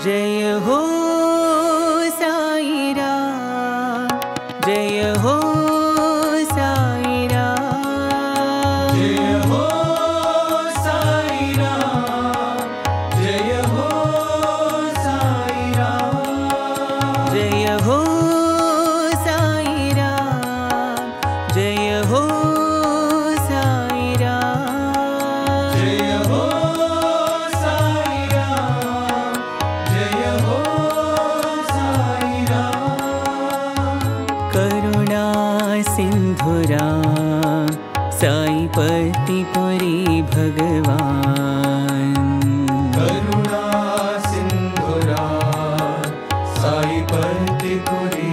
जय हो साईं राम, जय हो साईं राम, जय हो साईं राम, जय हो साईं राम, जय हो साईं राम, जय हो साईं राम, जय हो साईं राम, जय हो साईं राम। करुणा सिंधु राम, साईपतिपुरी भगवान। करुणा सिंधु राम, साईपतिपुरी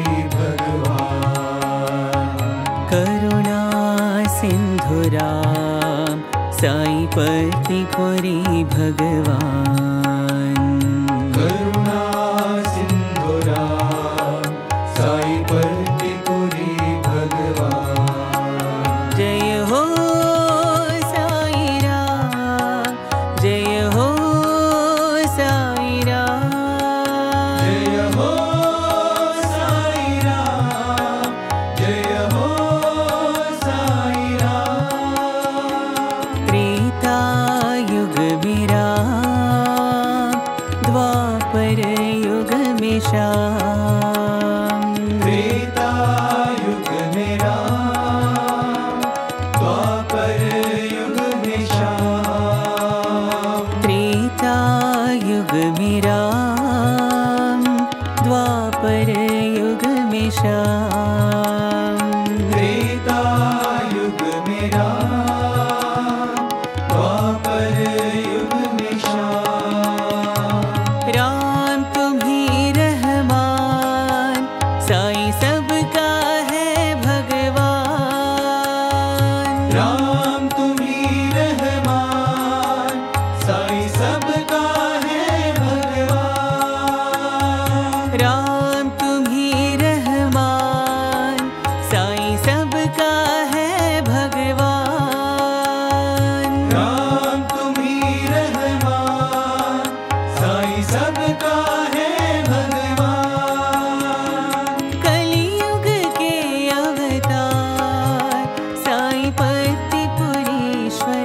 भगवान। करुणा सिंधु राम, साईपतिपुरी भगवान। करुणा सिंधु राम, साईपतिपुरी भगवान। जय हो साईं राम, जय हो साईं राम, जय हो साईं राम, जय हो साईं राम। त्रेता युग में राम, द्वापर युग में श्याम। त्रेता युग में राम, द्वापर युग में श्याम। त्रेता युग में राम, द्वापर युग में श्याम। त्रेता युग में राम, द्वापर युग में श्याम। राम तुम्ही रहमान, साईं सबका है भगवान। राम तुम्ही रहमान, साईं सबका है भगवान। राम तुम्ही रहमान, साईं सबका है भगवान। राम तुम्ही रहमान, साईं सबका है भगवान। कलियुग के अवतार, साईपतिपुरीश्वर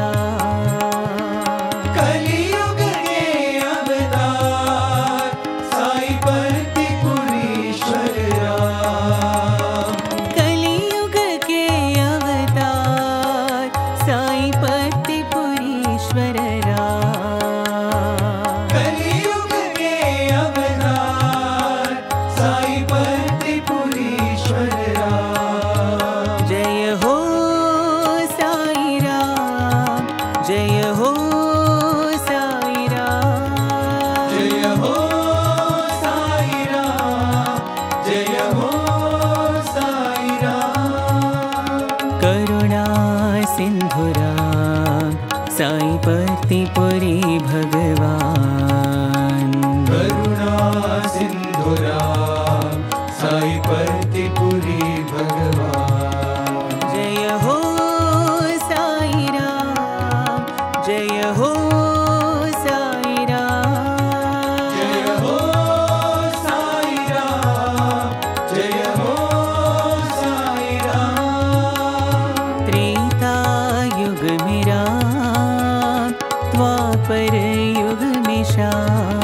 राम। कलियुग के अवतार, साईपतिपुरीश्वर राम। कलियुग के अवतार, साईपतिपुरीश्वर राम। कलियुग के अवतार, साईपतिपुरीश्वर राम। जय हो साईं राम, जय हो साईं राम, जय हो साईं राम, जय हो साईं राम। करुणा सिंधु राम, साईपतिपुरी भगवान। करुणा सिंधु राम, साईपतिपुरी भगवान। जय हो साईं राम, जय हो साईं राम, जय हो साईं राम, जय हो साईं राम। त्रेता युग में राम, द्वापर युग में श्याम।